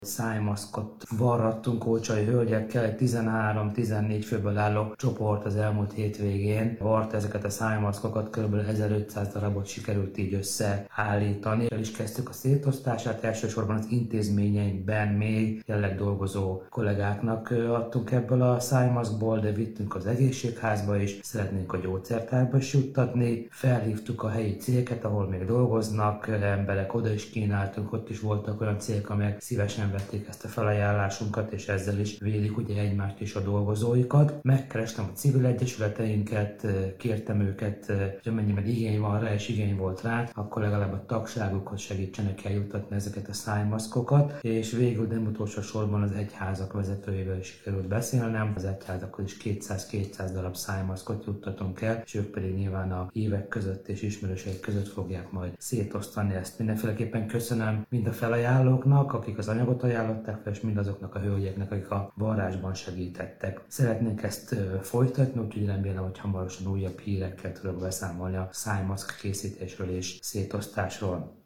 Szájmaszkot varrattunk olcsai hölgyekkel, egy 13-14 főből álló csoport az elmúlt hétvégén vart ezeket a szájmaszkokat, kb. 1500 darabot sikerült így összeállítani. El is kezdtük a szétosztását, elsősorban az intézményeinkben még jelenleg dolgozó kollégáknak adtunk ebből a szájmaszkból, de vittünk az egészségházba is, szeretnénk a gyógyszertárba is juttatni, felhívtuk a helyi cégeket, ahol még dolgoznak emberek, oda is kínáltunk, ott is voltak olyan cégek, amelyek szívesen vették ezt a felajánlásunkat, és ezzel is védik ugye egymást és a dolgozóikat. Megkerestem a civil egyesületeinket, kértem őket, hogy amennyiben igény van rá, és igény volt rá, akkor legalább a tagságukhoz segítsenek eljutatni ezeket a szájmaszkokat, és végül nem utolsó sorban az egyházak vezetőjével is sikerült beszélnem. Az egyházakhoz is 200-200 darab szájmaszkot juttatunk el, és ők pedig nyilván a hívek között és ismerőseik között fogják majd szétosztani ezt. Mindenféleképpen köszönöm mind a felajánlóknak, akik az anyagot ajánlották fel, és mindazoknak a hölgyeknek, akik a varrásban segítettek. Szeretnénk ezt folytatni, úgyhogy remélem, hogy hamarosan újabb hírekkel tudok beszámolni a szájmaszk készítésről és szétosztásról.